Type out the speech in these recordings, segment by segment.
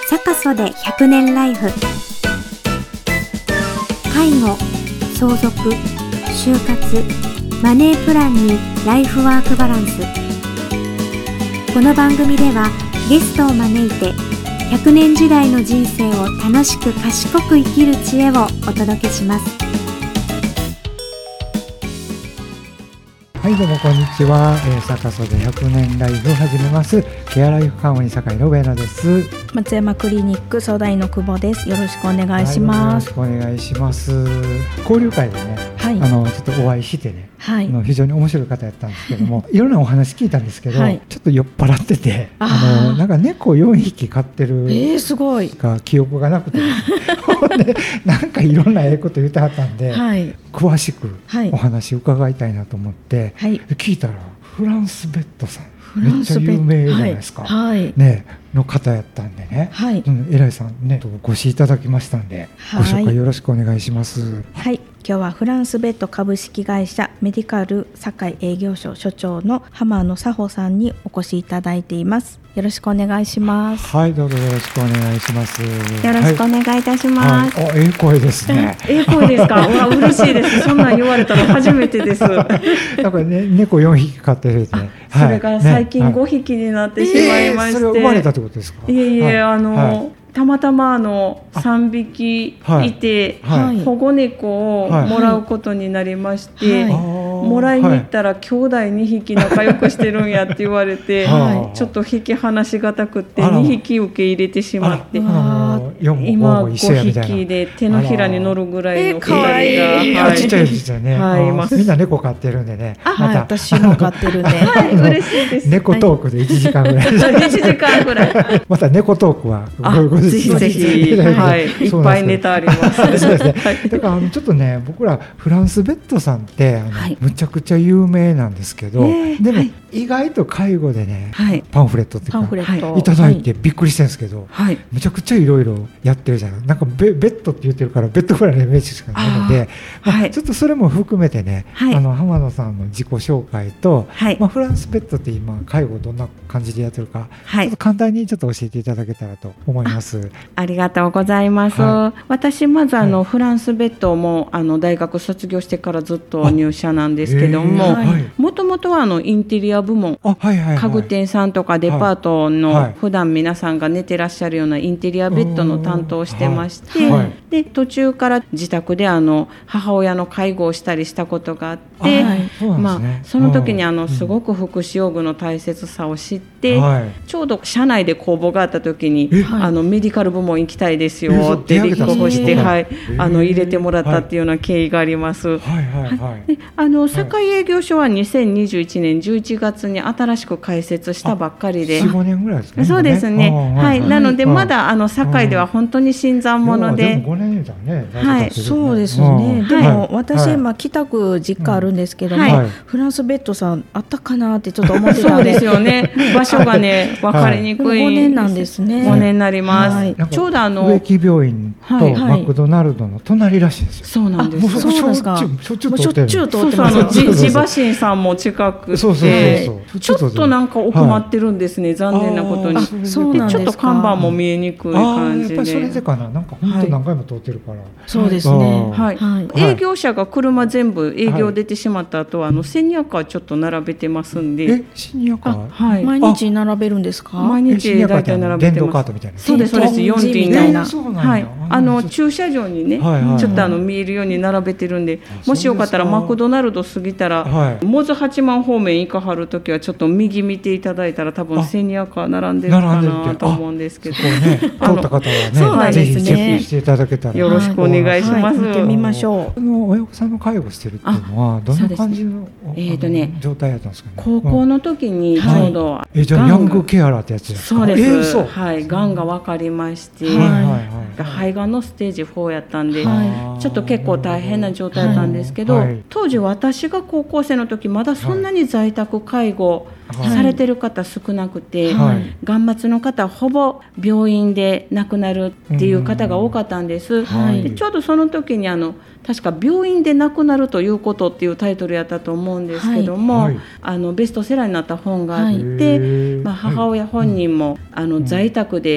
サカソで100年ライフ。介護、相続、就活、マネープランにライフワークバランス。この番組ではゲストを招いて100年時代の人生を楽しく賢く生きる知恵をお届けします。 はい、どうもこんにちは。サカソで100年ライフ始めます。ケアライフカンオに堺の上野です。 松山クリニック相談員の久保です。よろしくお願いします。 よろしくお願いします。交流会でね、はい、ちょっとお会いしてね、はい、非常に面白い方やったんですけどもいろんなお話聞いたんですけど、はい、ちょっと酔っ払っててなんか猫4匹飼ってるすごいか記憶がなくて、でなんかいろんなこと言ってはったんで、はい、詳しくお話伺いたいなと思って、はい、聞いたらフランスベッドさんめっちゃ有名じゃないですか、はいね、の方やったんでね、はい、偉いさんねご指示いただきましたんで、はい、ご紹介よろしくお願いします。 はい、今日はフランスベッド株式会社メディカル堺営業所所長の浜野佐穂さんにお越しいただいています。よろしくお願いします。 はい、どうぞよろしくお願いします。 よろしくお願いいたします。 はい、声ですね。 声ですか。わ、嬉しいです。そんなん言われたの初めてです。 なんかね、猫4匹飼ってるってね。 それから最近5匹になってしまいまして、 それ生まれたってことですか。 たまたま3匹いて、保護猫をもらうことになりまして、もらいに行ったら兄弟2匹仲良くしてるんやって言われて、ちょっと引き離しがたくって2匹受け入れてしまって、今5匹で手のひらに乗るぐらいの2人が、 ちっちゃいですよね。みんな猫飼ってるんでね。 私も飼ってるんで、嬉しいです。 猫トークで1時間ぐらい。 1時間ぐらい。 また猫トークはぜひぜひ、いっぱいネタあります。 そうですね。だからちょっとね、僕らフランスベッドさんってむちゃくちゃ有名なんですけど、でも意外と介護でね、パンフレットっていうかいただいてびっくりしてるんですけど、むちゃくちゃいろいろやってるじゃない。なんかベッドって言ってるからベッドぐらいのイメージしかないので、ちょっとそれも含めてね、浜野さんの自己紹介と、フランスベッドって今介護どんな感じでやってるか、ちょっと簡単にちょっと教えていただけたらと思います。 ありがとうございます。私まずフランスベッドも大学卒業してからずっと入社なんですけども、もともとはインテリア部門、家具店さんとかデパートの普段皆さんが寝てらっしゃるようなインテリアベッドの担当をしてまして、で途中から自宅で母親の介護をしたりしたことがあって、その時にすごく福祉用具の大切さを知って、ちょうど社内で公募があった時にメディカル部門行きたいですよって立候補して、入れてもらったっていうような経緯があります。堺営業所は2021年11月に新しく開設したばっかりで、 4、5年ぐらいですね。 そうですね。なのでまだ堺では本当に新参者で、 5年だね。 そうですね。でも私今北区実家あるんですけども、フランスベッドさんあったかなってちょっと思ってたんで。そうですよね。場所がね分かりにくい。5年なんですね。5年になります。 ちょうど植木病院とマクドナルドの隣らしいですよ。 そうなんです。 しょっちゅう通ってる。 千葉新さんも近くて、ちょっとなんか奥まってるんですね。残念なことに。ちょっと看板も見えにくい感じで。 やっぱりそれでかな。なんか本当何回も通ってるから。 そうですね。営業者が車全部営業出てしまった後はセニアカーちょっと並べてますんで。 セニアカー？ 毎日並べるんですか？毎日だいたい並べてます。 電動カートみたいな。 そうです。4輪みたいな。駐車場にね、ちょっと見えるように並べてるんで、もしよかったらマクドナルド過ぎたら、モズ八幡方面行かはるときはちょっと右見ていただいたら多分セニアカー並んでるかなと思うんですけど、 通った方はね、ぜひチェックしていただけたらよろしくお願いします。見てみましょう。 親御さんの介護してるっていうのはどんな感じの状態だったんですかね。 高校の時にちょうどじゃあヤングケアラーってやつですか。 そうです。がんが分かりまして、肺がんのステージ4やったんで、ちょっと結構大変な状態だったんですけど、当時私が高校生の時まだそんなに在宅介護されてる方少なくて、がん末の方ほぼ病院で亡くなるっていう方が多かったんです。でちょうどその時に確か病院で亡くなるということっていうタイトルやったと思うんですけども、ベストセラーになった本があって、母親本人も在宅で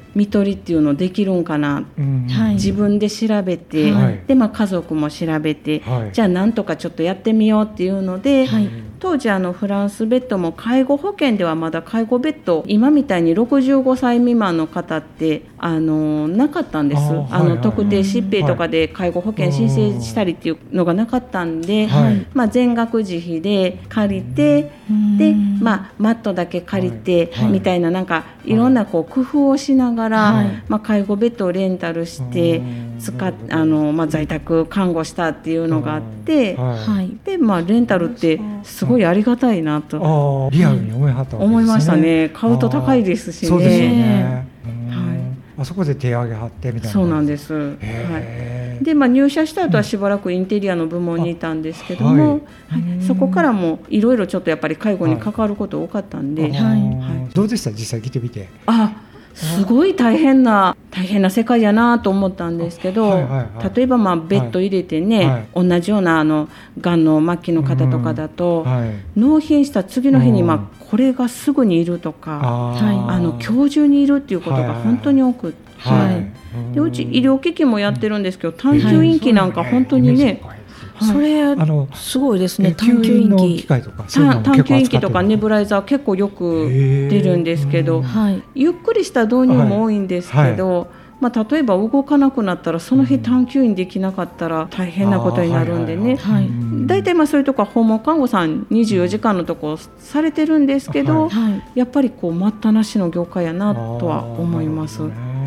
看取りっていうのできるんかな、自分で調べて、で家族も調べて、じゃあなんとかちょっとやってみようっていうので、当時フランスベッドも介護保険ではまだ介護ベッド今みたいに65歳未満の方ってなかったんです。特定疾病とかで介護保険申請したりっていうのがなかったんで、全額自費で借りて、で、マットだけ借りて、みたいな、なんかいろんな工夫をしながら、介護ベッドをレンタルして在宅看護したっていうのがあって、でレンタルってすごいありがたいなと、 リアルに思いはったわけですね。 思いましたね。買うと高いですしね。 そうですよね。あそこで手上げはってみたいな。 そうなんです。で入社した後はしばらくインテリアの部門にいたんですけども、そこからもいろいろちょっとやっぱり介護に関わること多かったんで、 どうでした実際来てみて。 すごい大変な世界やなと思ったんですけど、例えばベッド入れてね、同じようながんの末期の方とかだと、納品した次の日にこれがすぐにいるとか、今日中にいるっていうことが本当に多くって、でうち医療機器もやってるんですけど、探究引器なんか本当にね、 それすごいですね。 探究引器とかネブライザー結構よく出るんですけど、ゆっくりした導入も多いんですけど、例えば動かなくなったらその日探究員できなかったら大変なことになるんでね、大体そういうとこは訪問看護さん24時間のとこされてるんですけど、やっぱり待ったなしの業界やなとは思います。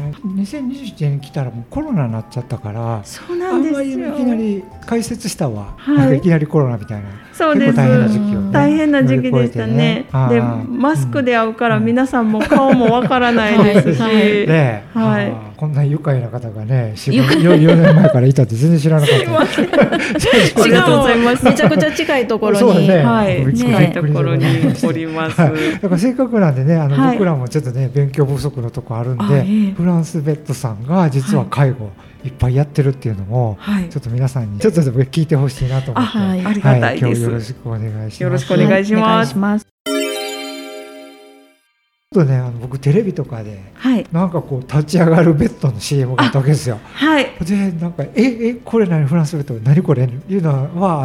2021年に来たらもうコロナになっちゃったから、 そうなんですよ。 いきなり解説したわ、いきなりコロナみたいな。 そうです。 結構大変な時期をね。 大変な時期でしたね。でマスクで会うから皆さんも顔もわからないですし、 こんな愉快な方がね4年前からいたって全然知らなかった。 ありがとうございます。めちゃくちゃ近いところに、近いところにおります。だからせっかくなんでね、僕らもちょっとね勉強不足のとこあるんで、フランスベッドさんが実は介護いっぱいやってるっていうのも、ちょっと皆さんにちょっと聞いてほしいなと思って、 ありがたいです。 今日よろしくお願いします。 よろしくお願いします。 僕テレビとかで、なんか立ち上がるベッドの CM があったわけですよ。でなんかこれ何フランスベッド何これいうのはあって、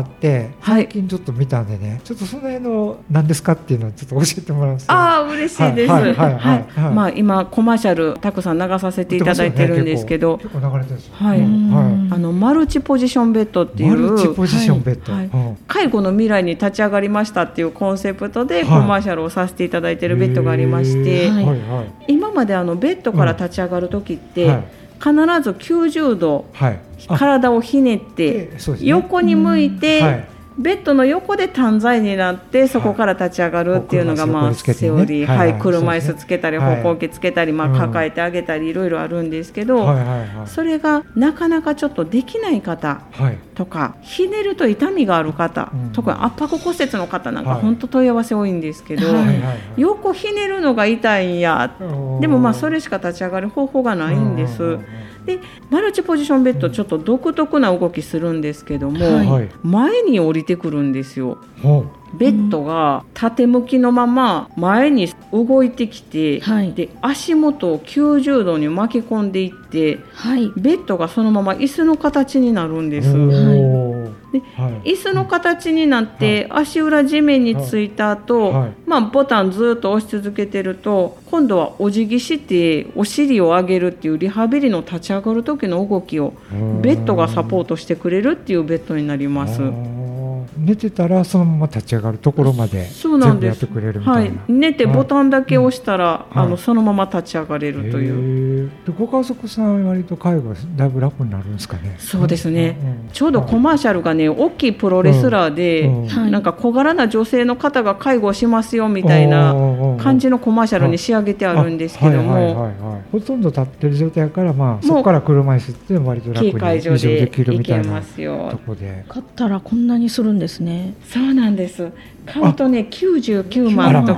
最近ちょっと見たんでね、ちょっとその辺の何ですかっていうのをちょっと教えてもらうんですけど。 嬉しいです。今コマーシャルたくさん流させていただいてるんですけど、 結構流れてるんですよ。 マルチポジションベッドっていう、 マルチポジションベッド、 介護の未来に立ち上がりましたっていうコンセプトでコマーシャルをさせていただいてるベッドがありまして、今までベッドから立ち上がる時って、必ず90度、体をひねって横に向いて、ベッドの横で短在になってそこから立ち上がるっていうのがセオリー、車椅子つけたり歩行器つけたり、抱えてあげたりいろいろあるんですけど、それがなかなかちょっとできない方とか、ひねると痛みがある方、特に圧迫骨折の方なんか本当問い合わせ多いんですけど、横ひねるのが痛いんや、でもそれしか立ち上がる方法がないんです。でマルチポジションベッドちょっと独特な動きするんですけども、前に降りてくるんですよ。ベッドが縦向きのまま前に動いてきて、で足元を90度に巻き込んでいって、ベッドがそのまま椅子の形になるんです。で椅子の形になって足裏地面についた後、ボタンずっと押し続けてると、今度はお辞儀してお尻を上げるっていうリハビリの立ち上がる時の動きをベッドがサポートしてくれるっていうベッドになります。 寝てたらそのまま立ち上がるところまで全部やってくれるみたいな。 寝てボタンだけ押したら、そのまま立ち上がれるという。 ご家族さんは割と介護だいぶ楽になるんですかね。 そうですね、ちょうどコマーシャルがね、大きいプロレスラーで、なんか小柄な女性の方が介護しますよみたいな感じのコマーシャルに仕上げてあるんですけども、 ほとんど立ってる状態から、そこから車椅子って割と楽に移動できるみたいなとこで。 買ったらこんなにするんですね。 そうなんです。買うとね99万とか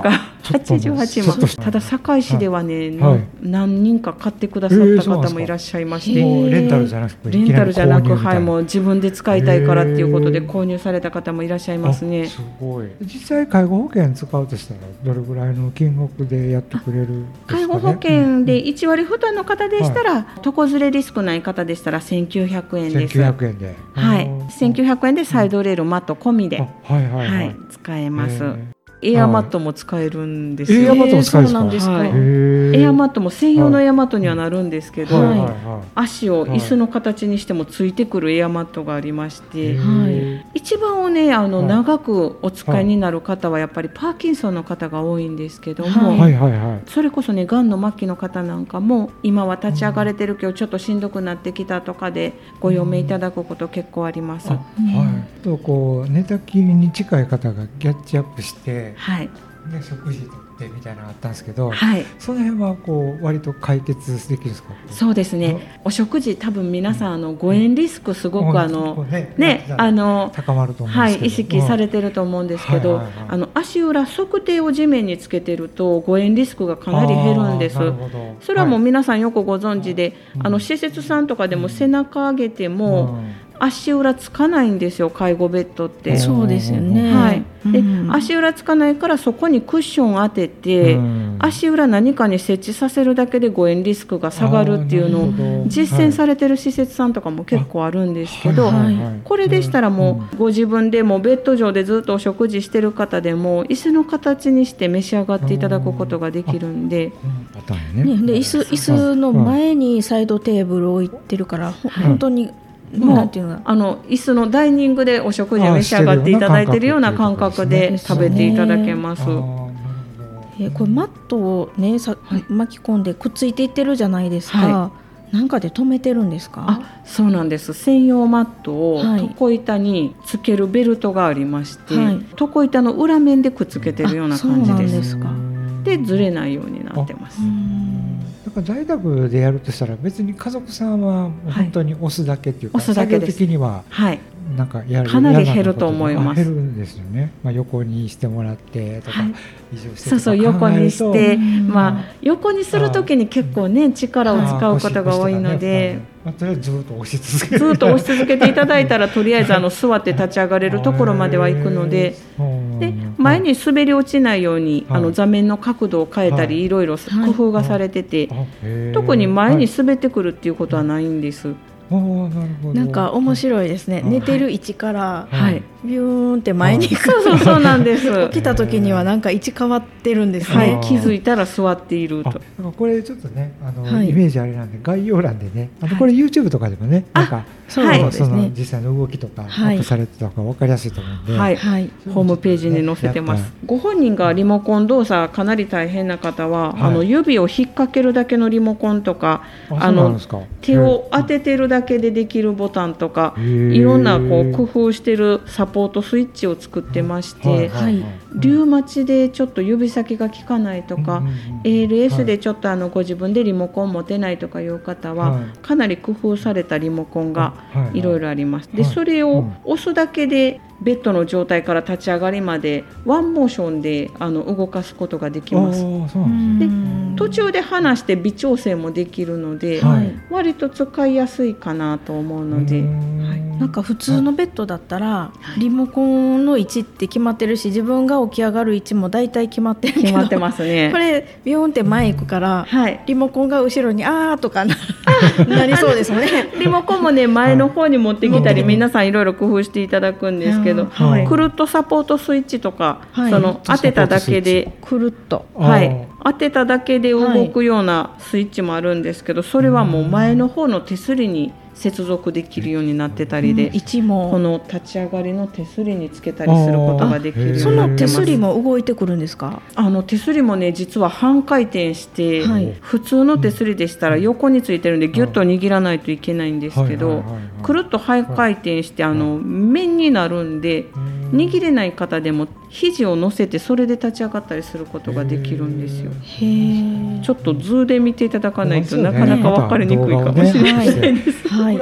88万。ただ堺市ではね、何人か買ってくださった方もいらっしゃいまして、 レンタルじゃなくて、 はい、もう自分で使いたいからっていうことで購入された方もいらっしゃいますね。 すごい。実際介護保険使うとしたらどれぐらいの金額でやってくれるんですかね。 介護保険で1割負担の方でしたら、床ずれリスクない方でしたら1900円です。 1900円で、 はい、1900円でサイドレールマット込みで、使えます。エアマットも使えるんですよ。 エアマットも使えるんですか。エアマットも専用のエアマットにはなるんですけど、足を椅子の形にしてもついてくるエアマットがありまして、一番をね長くお使いになる方はやっぱりパーキンソンの方が多いんですけども、それこそねがんの末期の方なんかも今は立ち上がれてるけどちょっとしんどくなってきたとかでご用命いただくこと結構あります。 とこう寝たきりに近い方がキャッチアップして、食事とってみたいなのがあったんですけど、その辺はこう割と解決できるんですか。 そうですね。お食事多分皆さん誤嚥リスクすごく高まると思うんですけど、 意識されてると思うんですけど、足裏測定を地面につけてると誤嚥リスクがかなり減るんです。それはもう皆さんよくご存知で、施設さんとかでも背中上げても足裏つかないんですよ、介護ベッドって。 そうですよね。 で、足裏つかないからそこにクッション当てて、足裏何かに設置させるだけで誤嚥リスクが下がるっていうのを実践されてる施設さんとかも結構あるんですけど、これでしたらもうご自分でもベッド上でずっとお食事してる方でも椅子の形にして召し上がっていただくことができるんで、 で椅子の前にサイドテーブルを置いてるから本当になんていうの、 椅子のダイニングでお食事を召し上がっていただいているような感覚で食べていただけます。 これマットをね巻き込んでくっついていってるじゃないですか。なんかで止めてるんですか。 そうなんです。専用マットを床板につけるベルトがありまして、床板の裏面でくっつけてるような感じです。でずれないようになってます。 だから在宅でやるとしたら別に家族さんは本当に押すだけっていうか、作業的にはなんかかなり減ると思います。 減るんですよね。横にしてもらってとか、 そう横にして、横にするときに結構ね力を使うことが多いので、 とりあえずずっと押し続けていただいたらとりあえず座って立ち上がれるところまでは行くので、で前に滑り落ちないように座面の角度を変えたりいろいろ工夫がされてて、特に前に滑ってくるっていうことはないんです。 なんか面白いですね。寝てる位置からビューンって前に行く。 そうなんです。 起きた時にはなんか位置変わってるんですね。 気づいたら座っていると。 これちょっとねイメージあれなんで概要欄でね、これ YouTube とかでもねなんかその実際の動きとかアップされてた方が分かりやすいと思うんで、 ホームページに載せてます。ご本人がリモコン動作かなり大変な方は指を引っ掛けるだけのリモコンとか、手を当ててるだけでできるボタンとか、いろんな工夫してるサポートスイッチを作ってまして、リュウマチでちょっと指先が効かないとか、ALS でちょっとご自分でリモコン持てないとかいう方はかなり工夫されたリモコンがいろいろあります。でそれを押すだけでベッドの状態から立ち上がりまでワンモーションで動かすことができます。で途中で離して微調整もできるので、割と使いやすいかなと思うので、 なんか普通のベッドだったらリモコンの位置って決まってるし、自分が起き上がる位置もだいたい決まってるけど、 決まってますね。 これビヨンって前行くから、リモコンが後ろにとかなりそうですもんね。 リモコンもね前の方に持ってきたり、皆さんいろいろ工夫していただくんですけど、くるっとサポートスイッチとか、当てただけでくるっと当てただけで動くようなスイッチもあるんですけど、それはもう前の方の手すりに接続できるようになってたりで、この立ち上がりの手すりにつけたりすることができるようになってます。 その手すりも動いてくるんですか？ 手すりもね実は半回転して、普通の手すりでしたら横についてるんでギュッと握らないといけないんですけど、くるっと半回転して面になるんで、握れない方でも肘を乗せてそれで立ち上がったりすることができるんですよ。ちょっと図で見ていただかないとなかなか分かりにくいかもしれないです。 これ安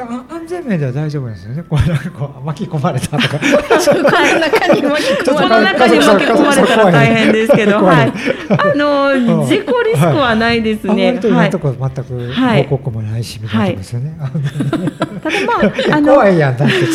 全面では大丈夫ですよね。こうなんかこう巻き込まれたとかその中に巻き込まれたら大変ですけど、はい、事故リスクはないですね。 割と今のところ全く報告もないしみたいなとこですよね。 ただ怖いやんだって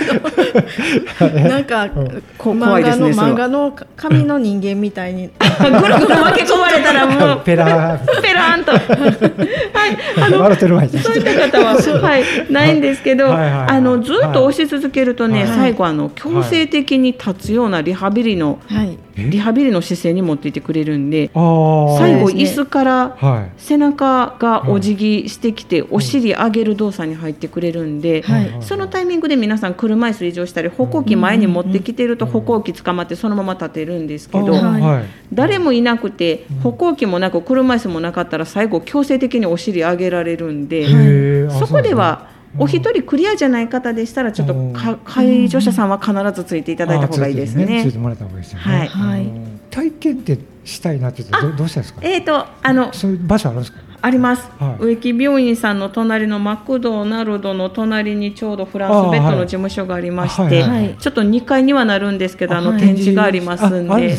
なんか漫画の紙の人間みたいにぐるぐる巻き込まれたらもうペラーンと笑ってる前にそういった方はないんですけど、ずっと押し続けるとね、最後強制的に立つようなリハビリの姿勢に持っていってくれるんで、最後椅子から背中がお辞儀してきてお尻上げる動作に入ってくれるんで、そのタイミングで皆さん車椅子移乗したり歩行器前に持ってきてると歩行器捕まってそのまま立てるんですけど、誰もいなくて歩行器もなく車椅子もなかったら最後強制的にお尻上げられるんで、そこではお一人クリアじゃない方でしたらちょっと介助者さんは必ずついていただいた方がいいですね。 ついてもらった方がいいですよね。体験ってしたいなってどうしたんですか。そういう場所あるんですか。 あります、植木病院さんの隣のマクドナルドの隣にちょうどフランスベッドの事務所がありまして、ちょっと2階にはなるんですけど展示がありますんで、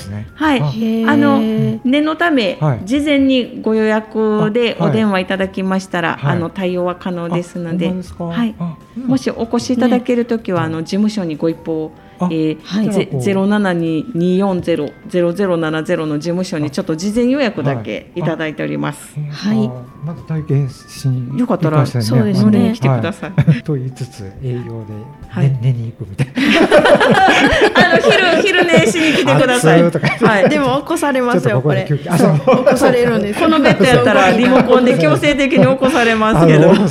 念のため事前にご予約でお電話いただきましたら対応は可能ですので、もしお越しいただけるときは事務所にご一報072400070の事務所にちょっと事前予約だけいただいております。 まだ体験しによかったらそうですね、来てください。 と言いつつ営業で寝に行くみたいな。昼寝しに来てください。 でも起こされますよこれ。起こされるんです。 このベッドやったらリモコンで強制的に起こされますけど。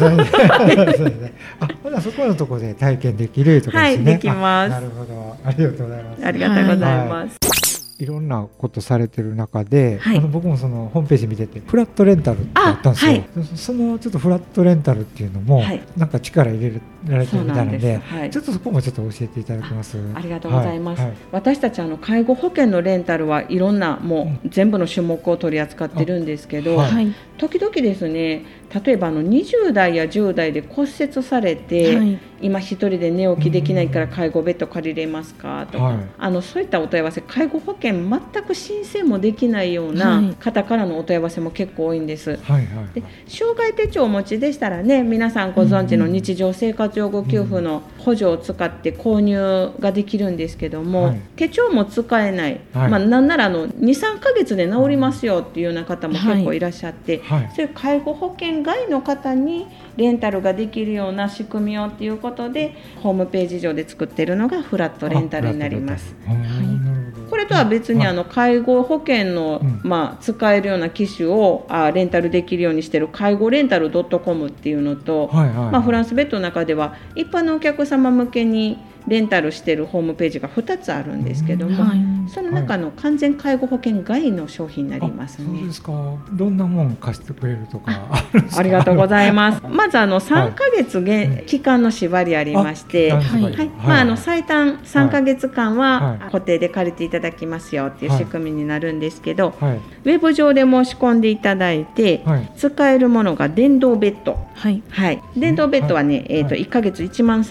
そこのところで体験できるとかですね。 できます。 なるほど。ありがとうございます。 ありがとうございます。 いろんなことされてる中で、僕もそのホームページ見ててフラットレンタルってあったんですよ。そのちょっとフラットレンタルっていうのもなんか力入れられてるみたいなので、ちょっとそこもちょっと教えていただけます。 ありがとうございます。私たち介護保険のレンタルはいろんなもう全部の種目を取り扱ってるんですけど、時々ですね、例えば20代や10代で骨折されて、今一人で寝起きできないから介護ベッド借りれますかとか、そういったお問い合わせ、介護保険全く申請もできないような方からのお問い合わせも結構多いんです。で、障害手帳をお持ちでしたらね、皆さんご存知の日常生活用具給付の補助を使って購入ができるんですけども、手帳も使えない、なんなら2、3ヶ月で治りますよっていうような方も結構いらっしゃって、そういう介護保険外の方にレンタルができるような仕組みをっていうことでホームページ上で作っているのがフラットレンタルになります。これとは別に介護保険の、使えるような機種をレンタルできるようにしている介護レンタル .com っていうのと、フランスベッドの中では一般のお客様向けにレンタルしているホームページが2つあるんですけども、その中の完全介護保険外の商品になりますね。 そうですか。どんなもん貸してくれるとかあるんですか。 ありがとうございます。まず3ヶ月期間の縛りありまして、最短3ヶ月間は固定で借りていただきますよっていう仕組みになるんですけど、ウェブ上で申し込んでいただいて、使えるものが電動ベッド、電動ベッドはね、1ヶ月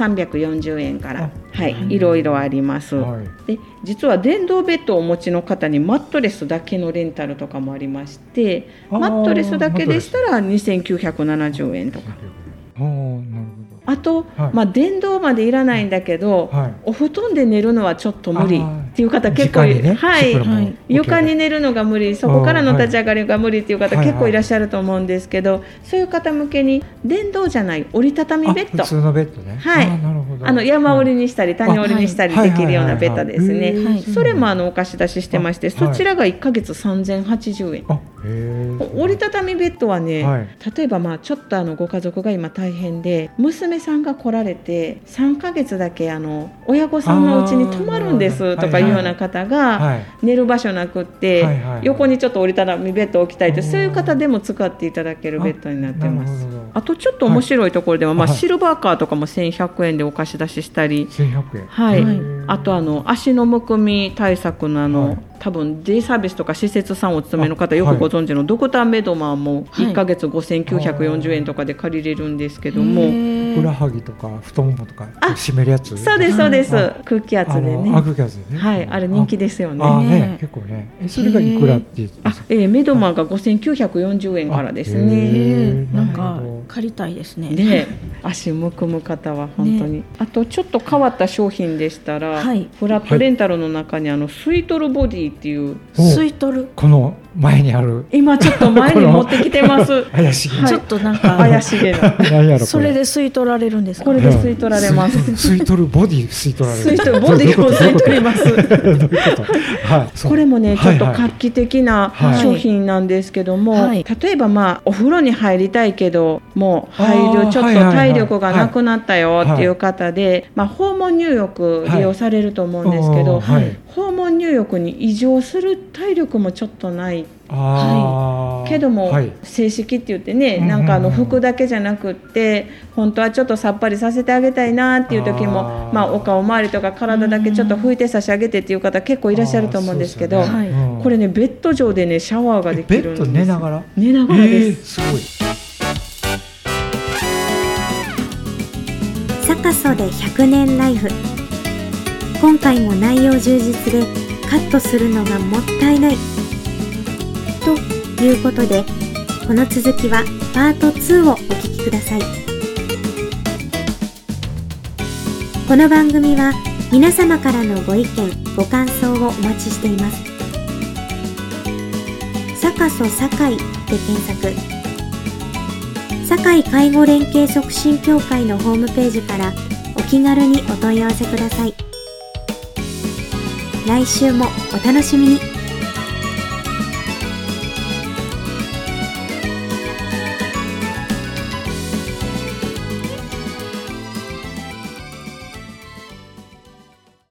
1340円から、いろいろあります。で、実は電動ベッドをお持ちの方にマットレスだけのレンタルとかもありまして、マットレスだけでしたら2970円とか。あと、電動までいらないんだけど、お布団で寝るのはちょっと無理っていう方結構いる。床に寝るのが無理、そこからの立ち上がりが無理っていう方結構いらっしゃると思うんですけど、そういう方向けに電動じゃない折りたたみベッド、 普通のベッドね。 山折りにしたり谷折りにしたりできるようなベッドですね。それもお貸し出ししてまして、そちらが1ヶ月3080円。折りたたみベッドはね、例えばちょっとご家族が今大変で娘さんが来られて3ヶ月だけ親御さんの家に泊まるんですとかいうような方が寝る場所なくって横にちょっと折りたたみベッドを置きたいと、そういう方でも使っていただけるベッドになってます。あとちょっと面白いところでは、シルバーカーとかも1100円でお貸し出ししたり、あと足のむくみ対策の多分デイサービスとか施設さんお勤めの方よくご存知のドクターメドマーも1ヶ月5940円とかで借りれるんですけども、 ふくらはぎとか太ももとか締めるやつ。 そうですそうです。空気圧でね。 空気圧でね。 はい、あれ人気ですよね。 結構ね。それがいくらって言ってます？ メドマが5940円からですね。 なんか借りたいですね。 で、足むくむ方は本当に。あとちょっと変わった商品でしたら、フラットレンタルの中にスイートルボディっていう。 スイートル。 この前にある。 今ちょっと前に持ってきてます。 怪しげ。 ちょっとなんか怪しげな。 それで吸い取られるんですか？ これで吸い取られます。 吸い取るボディ吸い取られる。 吸い取るボディを吸い取ります。これもねちょっと画期的な商品なんですけども、例えばお風呂に入りたいけどもう入るちょっと体力がなくなったよっていう方で、訪問入浴利用されると思うんですけど、訪問入浴に異常する体力もちょっとない。けども、正式って言ってね、なんか服だけじゃなくって本当はちょっとさっぱりさせてあげたいなっていう時も、お顔周りとか体だけちょっと拭いて差し上げてっていう方結構いらっしゃると思うんですけど、これねベッド上でねシャワーができるんです。 ベッド寝ながら？ 寝ながらです。 すごい。 サカソで100年ライフ。今回も内容充実でカットするのがもったいないということで、この続きはパート2をお聞きください。この番組は皆様からのご意見ご感想をお待ちしています。サカソ堺で検索。堺介護連携促進協会のホームページからお気軽にお問い合わせください。来週もお楽しみに。